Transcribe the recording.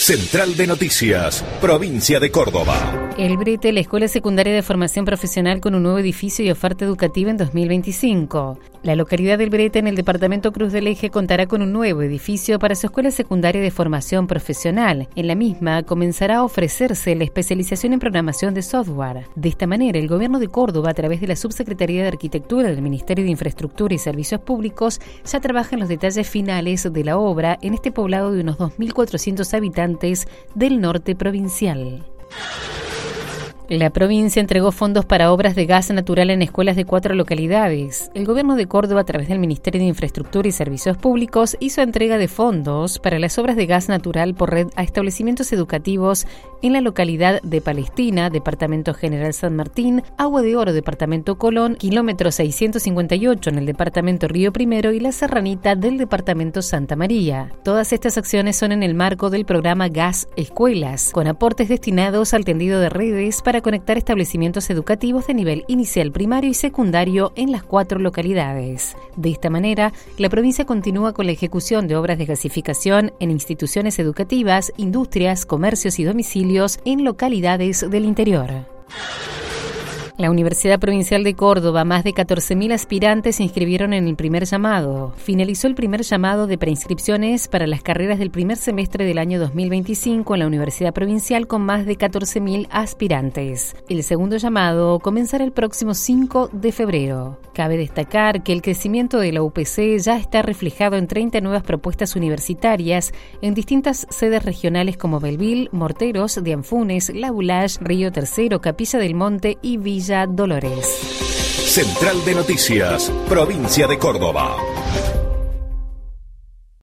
Central de Noticias, Provincia de Córdoba. El Brete, la Escuela Secundaria de Formación Profesional con un nuevo edificio y oferta educativa en 2025. La localidad del Brete, en el departamento Cruz del Eje, contará con un nuevo edificio para su Escuela Secundaria de Formación Profesional. En la misma comenzará a ofrecerse la especialización en programación de software. De esta manera, el Gobierno de Córdoba, a través de la Subsecretaría de Arquitectura del Ministerio de Infraestructura y Servicios Públicos, ya trabaja en los detalles finales de la obra en este poblado de unos 2.400 habitantes del norte provincial. La provincia entregó fondos para obras de gas natural en escuelas de 4 localidades. El Gobierno de Córdoba, a través del Ministerio de Infraestructura y Servicios Públicos, hizo entrega de fondos para las obras de gas natural por red a establecimientos educativos en la localidad de Palestina, Departamento General San Martín, Agua de Oro, Departamento Colón, kilómetro 658 en el Departamento Río Primero y La Serranita del Departamento Santa María. Todas estas acciones son en el marco del programa Gas Escuelas, con aportes destinados al tendido de redes para conectar establecimientos educativos de nivel inicial, primario y secundario en las 4 localidades. De esta manera, la provincia continúa con la ejecución de obras de gasificación en instituciones educativas, industrias, comercios y domicilios en localidades del interior. La Universidad Provincial de Córdoba, más de 14.000 aspirantes se inscribieron en el primer llamado. Finalizó el primer llamado de preinscripciones para las carreras del primer semestre del año 2025 en la Universidad Provincial con más de 14.000 aspirantes. El segundo llamado comenzará el próximo 5 de febrero. Cabe destacar que el crecimiento de la UPC ya está reflejado en 30 nuevas propuestas universitarias en distintas sedes regionales como Belville, Morteros, Dianfunes, La Boulage, Río Tercero, Capilla del Monte y Villa Dolores. Central de Noticias, Provincia de Córdoba.